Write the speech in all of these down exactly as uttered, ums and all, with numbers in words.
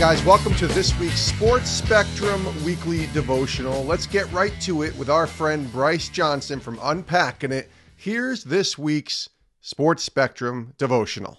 guys, welcome to this week's Sports Spectrum Weekly Devotional. Let's get right to it with our friend Bryce Johnson from Unpacking It. Here's this week's Sports Spectrum Devotional.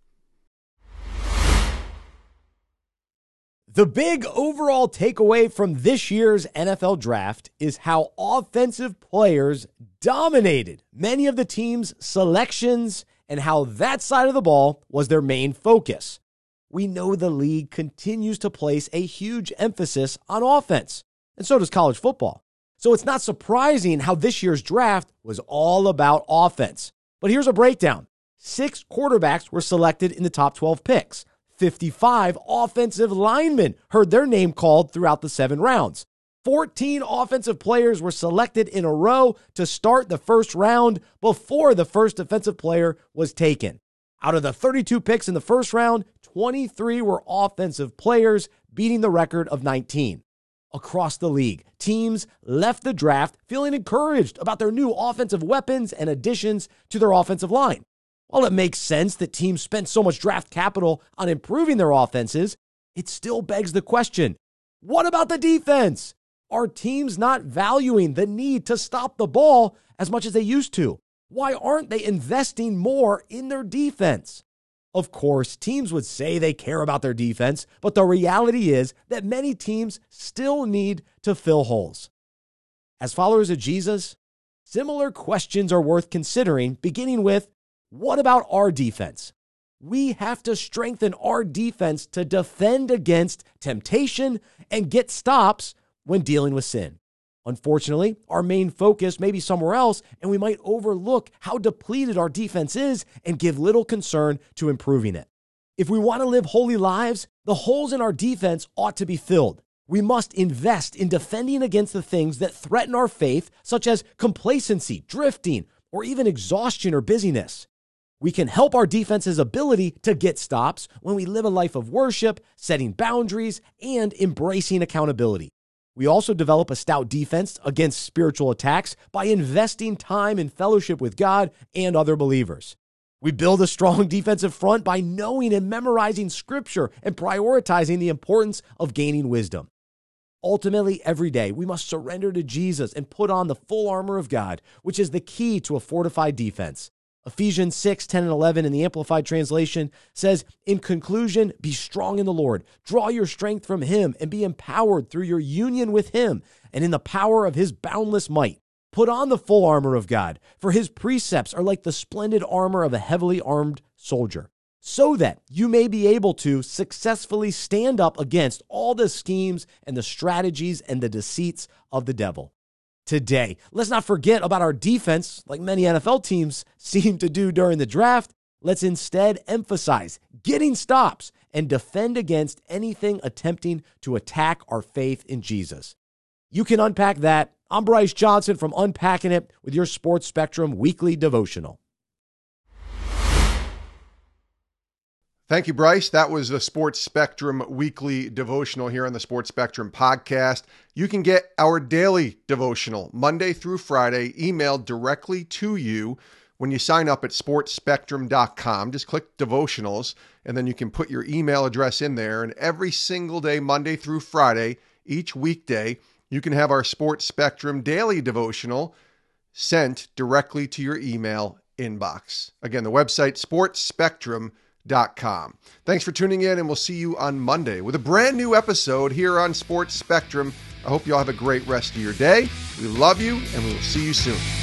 The big overall takeaway from this year's N F L draft is how offensive players dominated many of the team's selections and how that side of the ball was their main focus. We know the league continues to place a huge emphasis on offense, and so does college football. So it's not surprising how this year's draft was all about offense. But here's a breakdown. Six quarterbacks were selected in the top twelve picks. fifty-five offensive linemen heard their name called throughout the seven rounds. fourteen offensive players were selected in a row to start the first round before the first defensive player was taken. Out of the thirty-two picks in the first round, twenty-three were offensive players, beating the record of nineteen. Across the league, teams left the draft feeling encouraged about their new offensive weapons and additions to their offensive line. While it makes sense that teams spent so much draft capital on improving their offenses, it still begs the question, what about the defense? Are teams not valuing the need to stop the ball as much as they used to? Why aren't they investing more in their defense? Of course, teams would say they care about their defense, but the reality is that many teams still need to fill holes. As followers of Jesus, similar questions are worth considering, beginning with, what about our defense? We have to strengthen our defense to defend against temptation and get stops when dealing with sin. Unfortunately, our main focus may be somewhere else, and we might overlook how depleted our defense is and give little concern to improving it. If we want to live holy lives, the holes in our defense ought to be filled. We must invest in defending against the things that threaten our faith, such as complacency, drifting, or even exhaustion or busyness. We can help our defense's ability to get stops when we live a life of worship, setting boundaries, and embracing accountability. We also develop a stout defense against spiritual attacks by investing time in fellowship with God and other believers. We build a strong defensive front by knowing and memorizing Scripture and prioritizing the importance of gaining wisdom. Ultimately, every day, we must surrender to Jesus and put on the full armor of God, which is the key to a fortified defense. Ephesians six, ten, and eleven in the Amplified Translation says, in conclusion, be strong in the Lord. Draw your strength from Him and be empowered through your union with Him and in the power of His boundless might. Put on the full armor of God, for His precepts are like the splendid armor of a heavily armed soldier, so that you may be able to successfully stand up against all the schemes and the strategies and the deceits of the devil. Today, let's not forget about our defense, like many N F L teams seem to do during the draft. Let's instead emphasize getting stops and defend against anything attempting to attack our faith in Jesus. You can unpack that. I'm Bryce Johnson from Unpacking It with your Sports Spectrum Weekly Devotional. Thank you, Bryce. That was the Sports Spectrum Weekly Devotional here on the Sports Spectrum podcast. You can get our daily devotional Monday through Friday emailed directly to you when you sign up at sports spectrum dot com. Just click devotionals, and then you can put your email address in there. And every single day, Monday through Friday, each weekday, you can have our Sports Spectrum daily devotional sent directly to your email inbox. Again, the website, sports spectrum dot com. Thanks for tuning in, and we'll see you on Monday with a brand new episode here on Sports Spectrum. I hope you all have a great rest of your day. We love you, and we will see you soon.